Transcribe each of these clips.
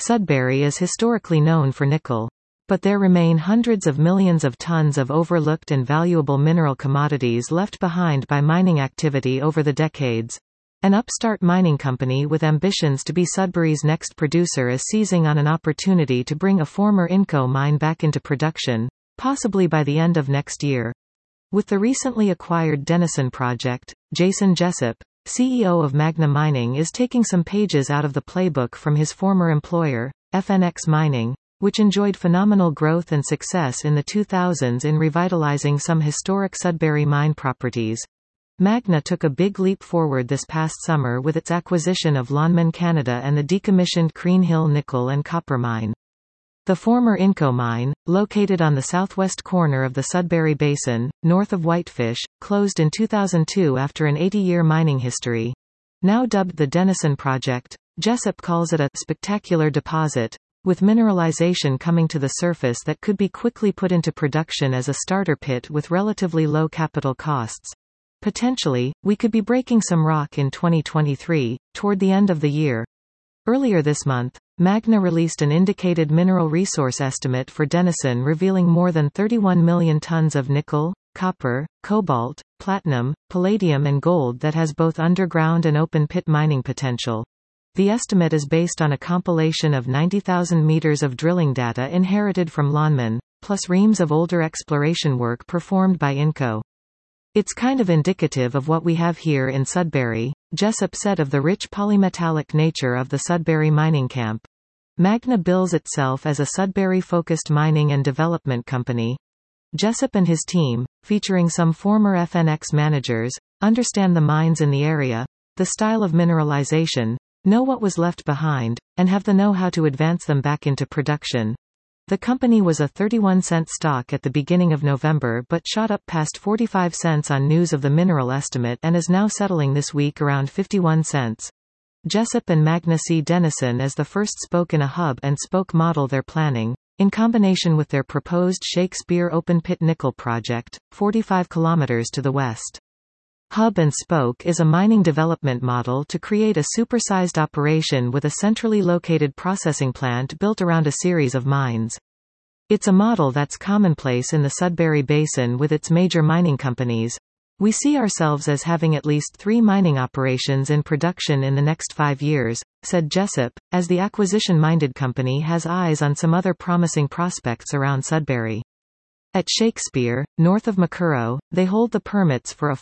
Sudbury is historically known for nickel. But there remain hundreds of millions of tons of overlooked and valuable mineral commodities left behind by mining activity over the decades. An upstart mining company with ambitions to be Sudbury's next producer is seizing on an opportunity to bring a former Inco mine back into production, possibly by the end of next year. With the recently acquired Denison project, Jason Jessup, CEO of Magna Mining, is taking some pages out of the playbook from his former employer, FNX Mining, which enjoyed phenomenal growth and success in the 2000s in revitalizing some historic Sudbury mine properties. Magna took a big leap forward this past summer with its acquisition of Lonmin Canada and the decommissioned Crean Hill nickel and copper mine. The former Inco mine, located on the southwest corner of the Sudbury Basin, north of Whitefish, closed in 2002 after an 80-year mining history. Now dubbed the Denison Project, Jessup calls it a spectacular deposit, with mineralization coming to the surface that could be quickly put into production as a starter pit with relatively low capital costs. Potentially, we could be breaking some rock in 2023, toward the end of the year. Earlier this month, Magna released an indicated mineral resource estimate for Denison revealing more than 31 million tons of nickel, copper, cobalt, platinum, palladium and gold that has both underground and open-pit mining potential. The estimate is based on a compilation of 90,000 meters of drilling data inherited from Lonmin, plus reams of older exploration work performed by Inco. It's kind of indicative of what we have here in Sudbury, Jessup said of the rich polymetallic nature of the Sudbury mining camp. Magna bills itself as a Sudbury-focused mining and development company. Jessup and his team, featuring some former FNX managers, understand the mines in the area, the style of mineralization, know what was left behind, and have the know-how to advance them back into production. The company was a 31-cent stock at the beginning of November but shot up past 45 cents on news of the mineral estimate and is now settling this week around 51 cents. Jessup and Magna see Denison as the first spoke in a hub-and-spoke model they're planning, in combination with their proposed Shakespeare open-pit nickel project, 45 kilometers to the west. Hub and spoke is a mining development model to create a supersized operation with a centrally located processing plant built around a series of mines. It's a model that's commonplace in the Sudbury Basin with its major mining companies. We see ourselves as having at least 3 mining operations in production in the next 5 years, said Jessup, as the acquisition-minded company has eyes on some other promising prospects around Sudbury. At Shakespeare, north of Macurrow, they hold the permits for a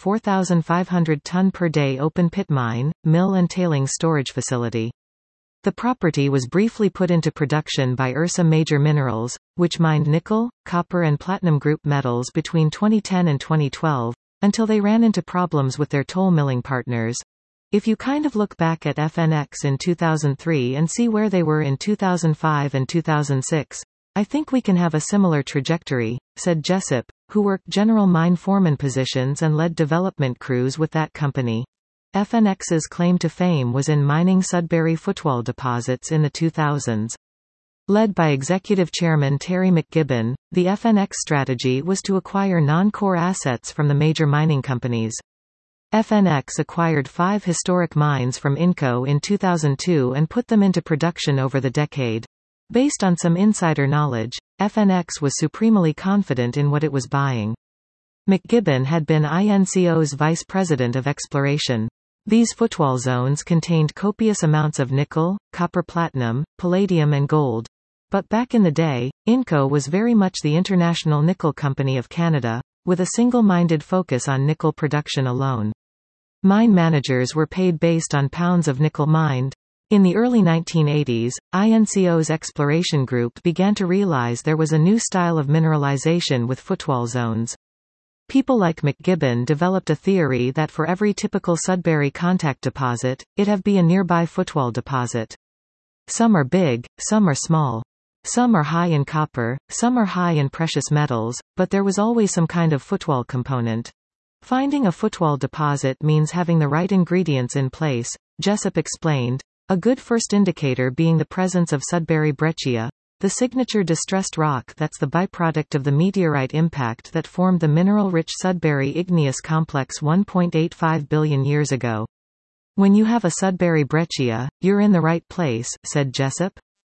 4,500-ton-per-day open-pit mine, mill and tailings storage facility. The property was briefly put into production by Ursa Major Minerals, which mined nickel, copper and platinum group metals between 2010 and 2012, until they ran into problems with their toll milling partners. If you kind of look back at FNX in 2003 and see where they were in 2005 and 2006, I think we can have a similar trajectory, said Jessup, who worked general mine foreman positions and led development crews with that company. FNX's claim to fame was in mining Sudbury footwall deposits in the 2000s. Led by Executive Chairman Terry McGibbon, the FNX strategy was to acquire non-core assets from the major mining companies. FNX acquired 5 historic mines from Inco in 2002 and put them into production over the decade. Based on some insider knowledge, FNX was supremely confident in what it was buying. McGibbon had been INCO's vice president of exploration. These footwall zones contained copious amounts of nickel, copper, platinum, palladium and gold. But back in the day, Inco was very much the international nickel company of Canada, with a single-minded focus on nickel production alone. Mine managers were paid based on pounds of nickel mined. In the early 1980s, INCO's exploration group began to realize there was a new style of mineralization with footwall zones. People like McGibbon developed a theory that for every typical Sudbury contact deposit, it'd be a nearby footwall deposit. Some are big, some are small. Some are high in copper, some are high in precious metals, but there was always some kind of footwall component. Finding a footwall deposit means having the right ingredients in place, Jessup explained. A good first indicator being the presence of Sudbury breccia, the signature distressed rock that's the byproduct of the meteorite impact that formed the mineral-rich Sudbury igneous complex 1.85 billion years ago. When you have a Sudbury breccia, you're in the right place, said Jessup.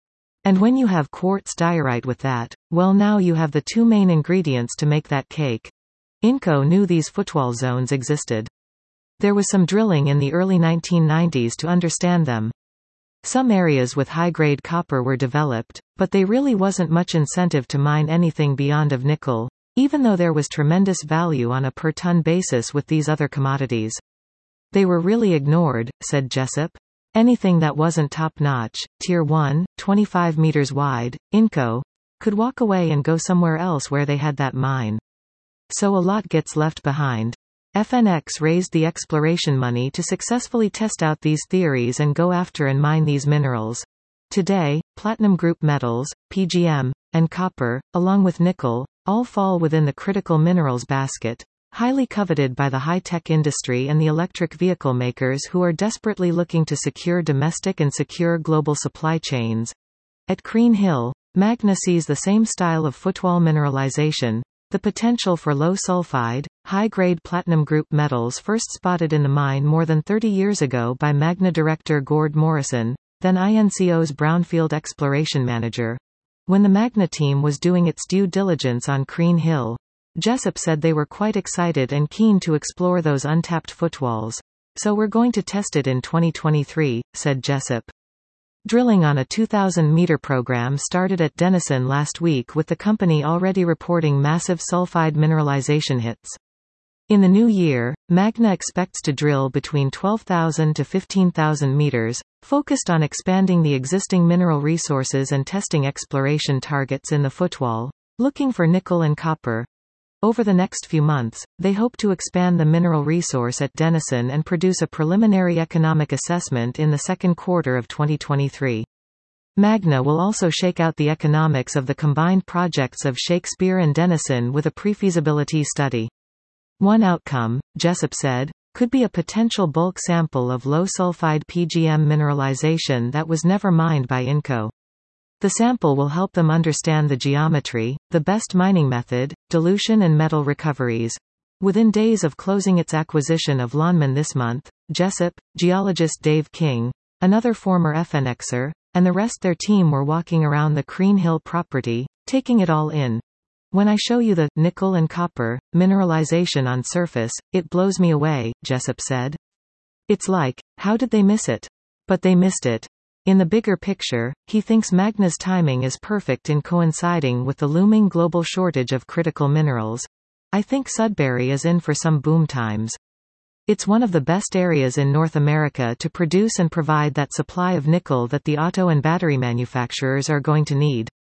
And when you have quartz diorite with that, well, now you have the two main ingredients to make that cake. Inco knew these footwall zones existed. There was some drilling in the early 1990s to understand them. Some areas with high-grade copper were developed, but they really wasn't much incentive to mine anything beyond of nickel, even though there was tremendous value on a per-ton basis with these other commodities. They were really ignored, said Jessup. Anything that wasn't top-notch, Tier 1, 25 meters wide, Inco, could walk away and go somewhere else where they had that mine. So a lot gets left behind. FNX raised the exploration money to successfully test out these theories and go after and mine these minerals. Today, platinum group metals, PGM, and copper, along with nickel, all fall within the critical minerals basket, highly coveted by the high-tech industry and the electric vehicle makers who are desperately looking to secure domestic and secure global supply chains. At Crean Hill, Magna sees the same style of footwall mineralization, the potential for low-sulfide, high-grade platinum group metals first spotted in the mine more than 30 years ago by Magna director Gord Morrison, then INCO's Brownfield exploration manager. When the Magna team was doing its due diligence on Crean Hill, Jessup said they were quite excited and keen to explore those untapped footwalls. So we're going to test it in 2023, said Jessup. Drilling on a 2,000-meter program started at Denison last week with the company already reporting massive sulfide mineralization hits. In the new year, Magna expects to drill between 12,000 to 15,000 meters, focused on expanding the existing mineral resources and testing exploration targets in the footwall, looking for nickel and copper. Over the next few months, they hope to expand the mineral resource at Denison and produce a preliminary economic assessment in the second quarter of 2023. Magna will also shake out the economics of the combined projects of Shakespeare and Denison with a pre-feasibility study. One outcome, Jessup said, could be a potential bulk sample of low-sulfide PGM mineralization that was never mined by Inco. The sample will help them understand the geometry, the best mining method, dilution and metal recoveries. Within days of closing its acquisition of Lonmin this month, Jessup, geologist Dave King, another former FNXer, and the rest their team were walking around the Crean Hill property, taking it all in. When I show you the nickel and copper mineralization on surface, it blows me away, Jessup said. It's like, how did they miss it? But they missed it. In the bigger picture, he thinks Magna's timing is perfect in coinciding with the looming global shortage of critical minerals. I think Sudbury is in for some boom times. It's one of the best areas in North America to produce and provide that supply of nickel that the auto and battery manufacturers are going to need.